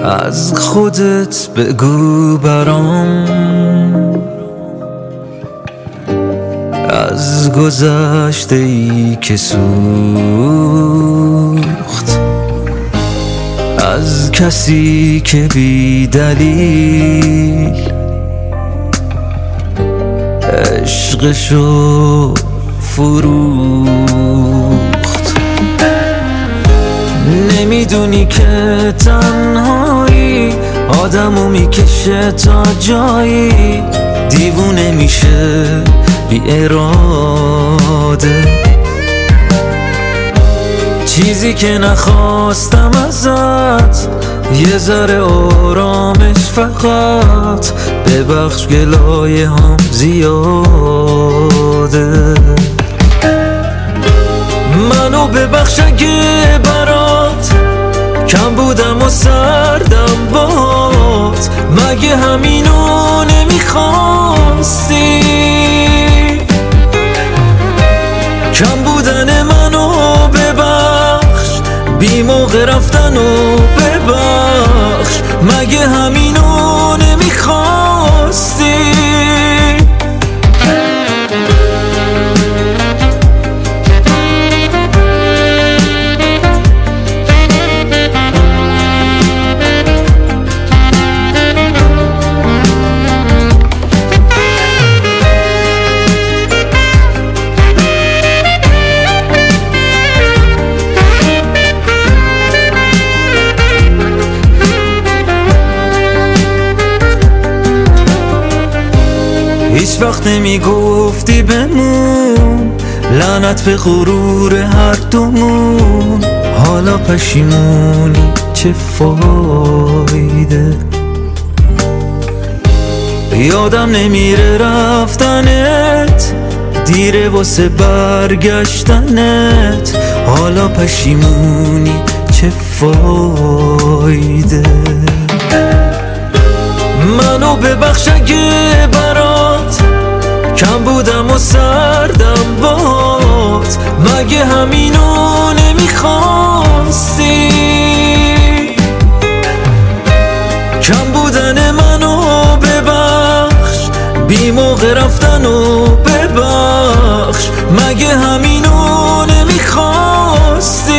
از خودت بگو برام، از گذشته ای که سوخت، از کسی که بی دلیل عشقشو فروخت. نمیدونی که تنهایی آدمو میکشه تا جایی دیوونه میشه بی اراده. چیزی که نخواستم ازت یه ذره آرامش، فقط ببخش گلایه هم زیاده. منو ببخش اگه برات کم بودم و سردم بات، مگه همینو نمیخواستی؟ کم بودن منو ببخش، بی موقع رفتنو ببخش، مگه همینو نمیخواستی؟ هیچ وقت نمیگفتی بمون، لعنت به غرور هر دومون. حالا پشیمونی چه فایده؟ یادم نمیره رفتنت، دیره واسه برگشتنت. حالا پشیمونی چه فایده؟ منو ببخش اگه برات کم بودم و سردم بات، مگه همینو نمیخواستی؟ کم بودن منو ببخش، بی موقع رفتنو ببخش، مگه همینو نمیخواستی؟